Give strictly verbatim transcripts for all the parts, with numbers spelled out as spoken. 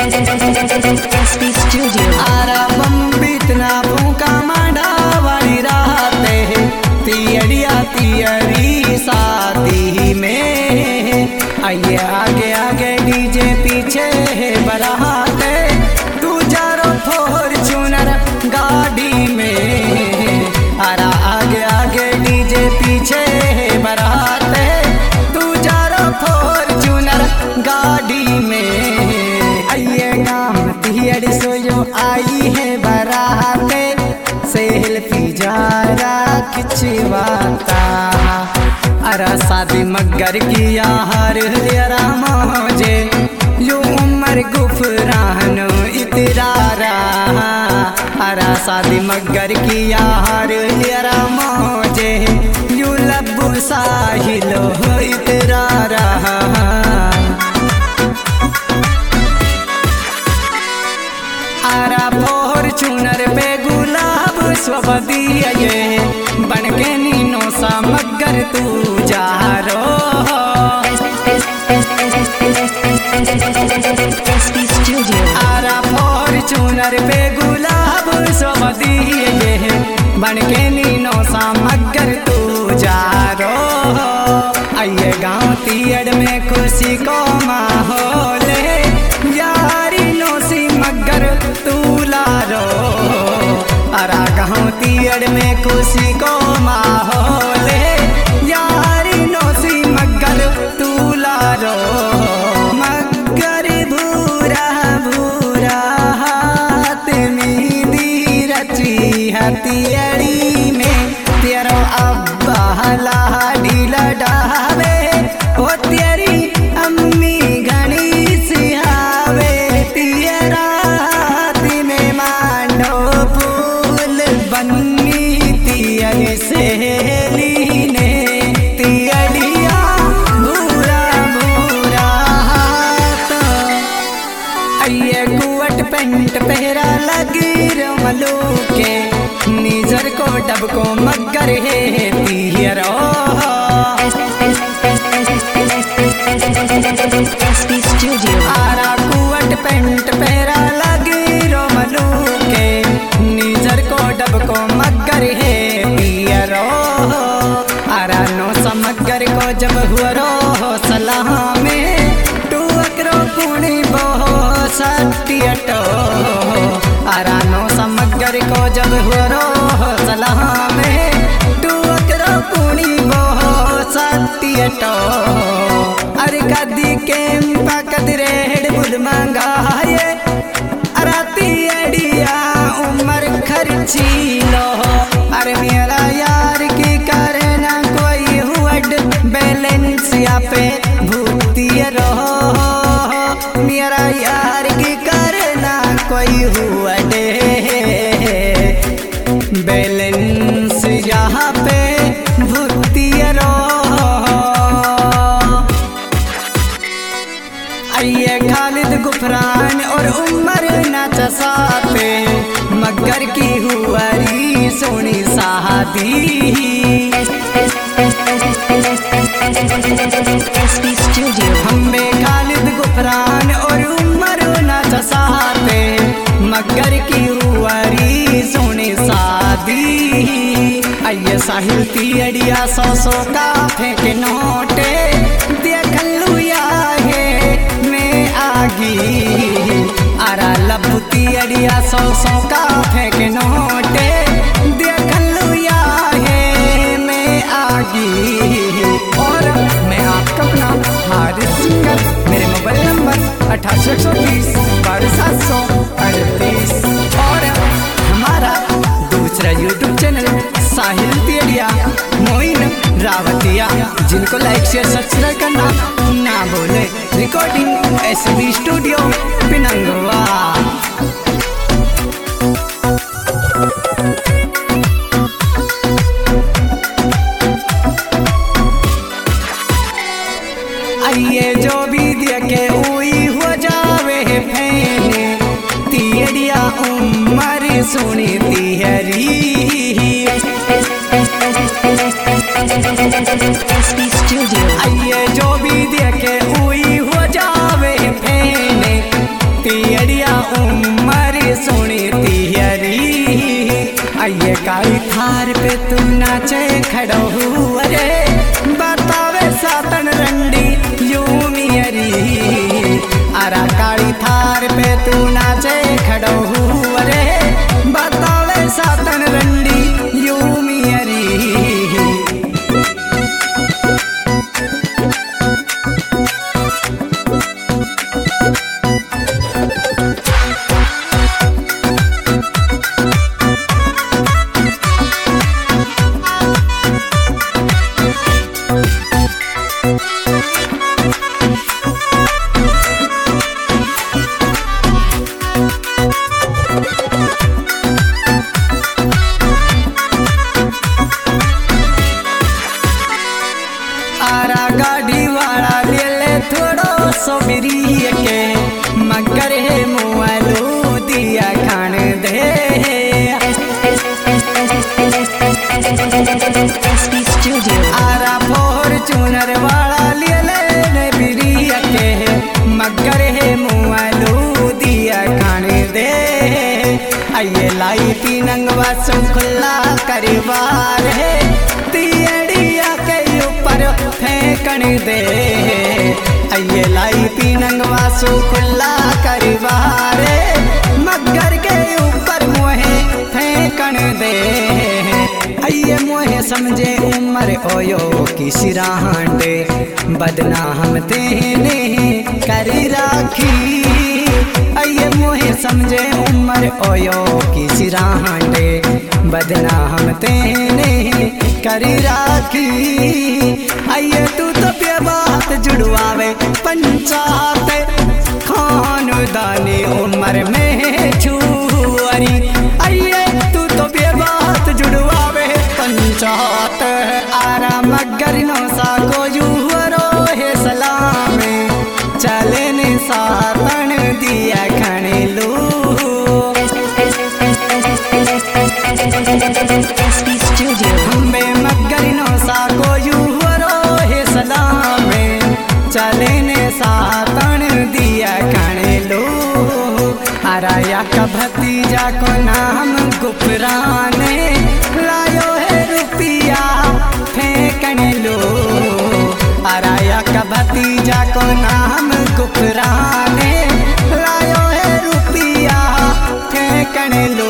S P studio Ara बम्बितना फूका मांडा वाली राते तियड़िया तियरी साथी में आइए आगे आगे डीजे पीछे बराते तू जारो फॉर्च्यूनर गाड़ी में आरा आगे आगे डीजे पीछे बराते तू जारो फॉर्च्यूनर गाड़ी में आइए गाम तिहड़ सोयो आई है बराते सेल्फी जारा खिंचवाता अरा शादी मगर किया हर जरा मौजे यो उम्र गुफरान इतरारा अरा शादी मगर किया हर जरा मौजे यू लब्बू साहिलो इतरारा आरा फॉर्च्यूनर पे गुलाब स्वदिया ये बनके नीनो सा मगर तू जा रो आरा फॉर्च्यूनर पे गुलाब स्वदिया ये बनके नीनो सा मगर तू जा रो आइए गाँव तियड़ में खुशी को माहौल यारी नोसी मगर तू लारो अरा गाँव तियड़ में खुशी को माहौल यारी नोसी मगर तू लारो मगर भूरा भूरा हाथ में दी रची हथियड़ी में तेरो अब्बा लाडी लडावे ओ तेरी अम्मी घनी सिहावे तेरा हाथ में मांडो फूल बन्नी तियरी सहेली ने तियड़िया भूरा भूरा हाथ आइए कुवट पेंट पहरा लगी रमलो के निजर को डब को मगर है तिहरो आरा कुवट पेंट पहरा लगी रोमलू के निजर को डब को मगर है तिहरो आरा नो समगर को जब हुरो सलाह में टू अकरो कुणी बहो सटियटो आरा नो समगर को जब हुरो सलाह में टू अकरो कुणी बहो सटियटो अरे कदी के पकदरेड़ बुद मंगाए अराती एडिया उम्र खर्ची लो अरे मेरा यार की करना कोई हुड बैलेंस या पे भूती रहो मेरा यार की करना कोई हुड बैलेंस यहाँ पे भूती रहो आइए खालिद गुफरान और उमर नचसाते मगर की हुआरी सोनी शादी हम्बे खालिद गुफरान और उमर नचसाते मगर की हुआरी सोनी शादी आइए साहिल तियड़िया सौ सौ का फेंक नोटे देख लुया है मैं आगी आरा लब्बू तियड़िया सौ सौ का फेंक नोटे देख लुया है मैं आगी और मैं आपका अपना हारिस सिंगर मेरे मोबाइल नंबर अठासी एक सौ बीस बारह सात सौ अड़तीस और हमारा दूसरा यूट्यूब चैनल साहिल तियड़िया मोइन रावतिया जिनको लाइक शेयर सब्सक्राइब करना ना भूले रिकॉर्डिंग एस बी स्टूडियो पिनंगवा आइए जो भी देखे हुई हो जावे फैने तियड़िया उम्र सुनी तिहरी आइए जो भी देखे हुई हो जावे फैने तियड़िया उम्र सुनी तिहरी। आइए काली थार पे तू नाचे खड़ो अरे बतावे सातन रंडी यू मियरी। अरा काली थार पे तू नाचे खड़ो अरे बतावे सातन रंडी यू मियरी। आरा गाड़ी वाला ले ले थोड़ो सो बिरी के मगर है मुआलू दिया खान दे। आरा फॉर्च्यूनर वाला ले ले बिरी के मगर है मुआलू दिया खान दे। आइए लाई पीनंगवा सो खुला करवार है तियड़िया के ऊपर फेंकन दे। आइए लाई पीनंगवा सो खुला करवारे मगर के ऊपर मोहे फेंकन दे। आइए मोहे समझे उम्र ओयो की सिराहांडे बदनाम तेने करी राखी। आइए मोहे समझे उम्र ओयो की सिराहांडे बदनाम तेने करी राखी। आइए तू तो पे बात जुड़वावे पंचायत खानदानी उम्र में छुआरी। आइए तू तो पे बात जुड़वावे पंचायत आरा मगर नो सा को यूरो है सलामे चले ने सातन दिया खने लो। हम्बे मगर नो सा को यूरो है सलामे चले ने सातन दिया खने लो। आराया का भतीजा को नाम गुफराने लायो है रुपिया फेंकन लो। आराया का भतीजा को नाम गुफराने लायो है रुपिया फेंकन लो।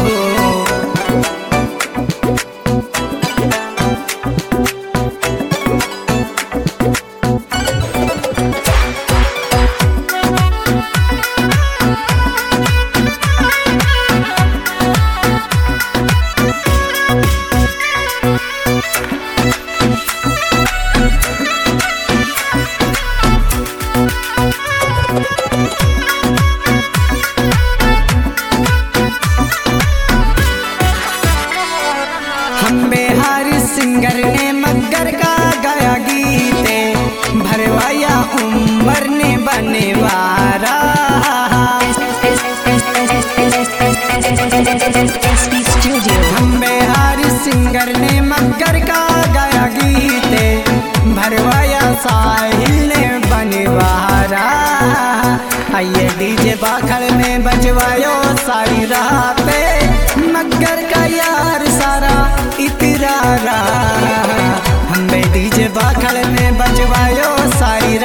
हम बिहार सिंगर ने मगर का गाया गीते भरवाया उम्र ने बने वारा। हम बिहार सिंगर ने मगर का गाया गीते भरवाया साहिल ने बने वारा। आइए डीजे बाखड़ में बजवायो सारी राते मगर का यार सारा इतरारा। हम डीजे बाखड़ में बजवायो सारी